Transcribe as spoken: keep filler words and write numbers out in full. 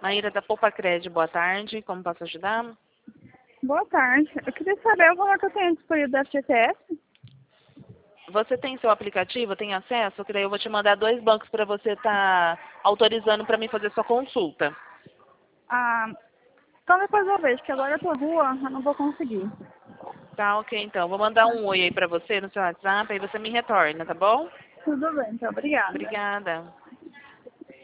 Maíra da Poupa Crédito, boa tarde. Como posso ajudar? Boa tarde. Eu queria saber o valor que eu tenho disponível da F G T S. Você tem seu aplicativo, tem acesso? Que daí eu vou te mandar dois bancos para você estar autorizando para mim fazer sua consulta. Ah, então depois eu vejo, que agora eu tô rua, eu não vou conseguir. Tá, ok, então. Vou mandar um oi aí para você no seu WhatsApp, aí você me retorna, tá bom? Tudo bem, então. Obrigada. Obrigada.